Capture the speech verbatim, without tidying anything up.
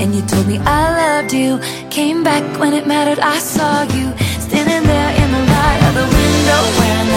and you told me I loved you. Came back when it mattered, I saw you standing there in the light of the window, wearing